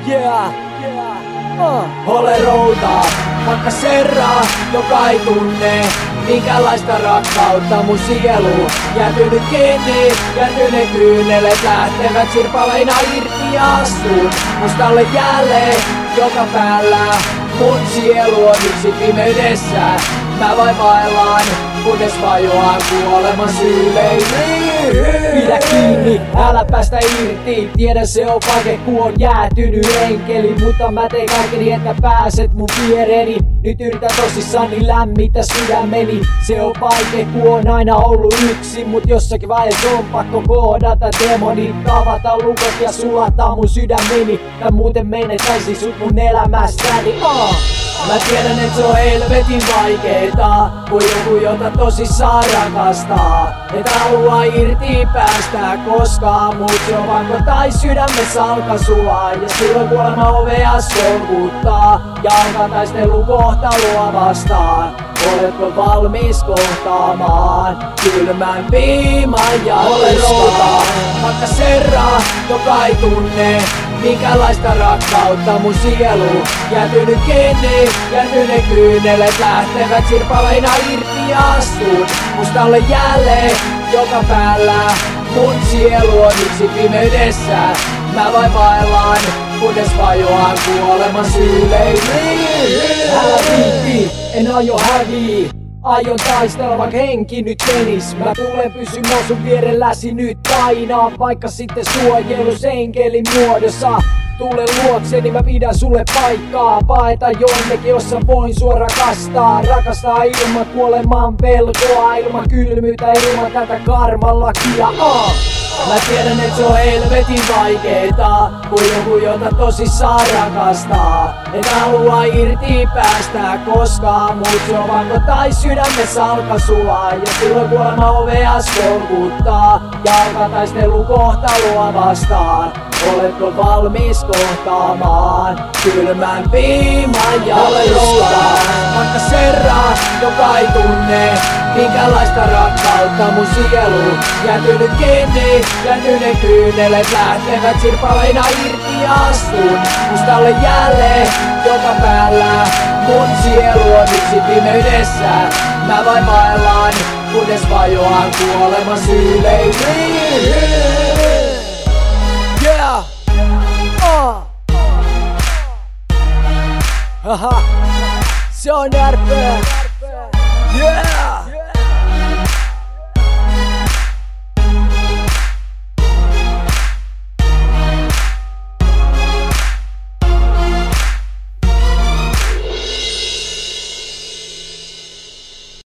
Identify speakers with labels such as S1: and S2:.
S1: Yeah, Ole routa, vaikka serraa, joka ei tunne minkälaista rakkautta mun sielu. Jäätynyt kiinni, jäätyneet kyynelet lähtevät sirpaleina irti astun mustalle jälleen joka päällä. Mun sielu on yksi pimeydessä, mä vain vaellaan, kunnes vajoan kuoleman syleihin. Pidä kiinni, älä päästä irti. Tiedän se on vaikea, kun on jäätynyt enkeli, mutta mä teen kaikeni, että pääset mun viereeni. Nyt yritän tosissani lämmitä sydämeni. Se on vaikea, kun on aina ollut yksin, mut jossakin vaiheessa on pakko kohdata demonit, avata lukot ja sulattaa mun sydämeni, tai muuten menettäisin sut mun elämästäni. Mä tiedän, et se on helvetin vaikeeta, kun joku jota tosissaan rakastaa. Et halua irti päästä koskaan, mut se on pakko tai sydämessä alkaa sulaa. Ja silloin kuolema ovea solkuttaa ja alkaa taistelu kohtaloa vastaan. Oletko valmis kohtaamaan kylmän viiman ja ole routa, vaikka serraa, joka ei tunne minkälaista rakkautta mun sielu. Jäätynyt kiinni, jäätyneet kyynelet lähtevät sirpaleina irti astun mustalle jälleen joka päällä. Mun sielu on yksi pimeydessä, mä vain vaellaan, kunnes vajoan kuoleman syleihin. Älä viitti, en aio hävii. Aion taistella vaikka henki nyt menis. Mä tulen pysymään sun vierelläsi nyt aina, vaikka sitten suojelusenkelin muodossa. Tule luokseni, mä pidän sulle paikkaa. Paeta jonnekin, jossa voin sua rakastaa. Rakastaa ilman kuoleman pelkoa, ilman kylmyyttä, ilman tätä karmalakia. Mä tiedän, et se on helvetin vaikeeta, kun joku jota tosissaan rakastaa. Et halua irti päästä koskaan, mut se on pakko tai sydämessä alkaa sulaa. Ja silloin kuolema ovea solkuttaa ja alkaa taistelu kohtaloa vastaan. Oletko valmis kohtaamaan kylmän viiman ja ole routa, vaikka serraa, joka ei tunne minkälaista rakkautta mun sielu. Jäätynyt kiinni, jäätyneet kyynelet lähtevät sirpaleina irti astun mustalle jälleen joka päällä. Mun sielu on yksi pimeydessä, mä vain vaellaan, kunnes vajoan kuoleman syleihin. Yeah! Haha! Se on RP! Yeah!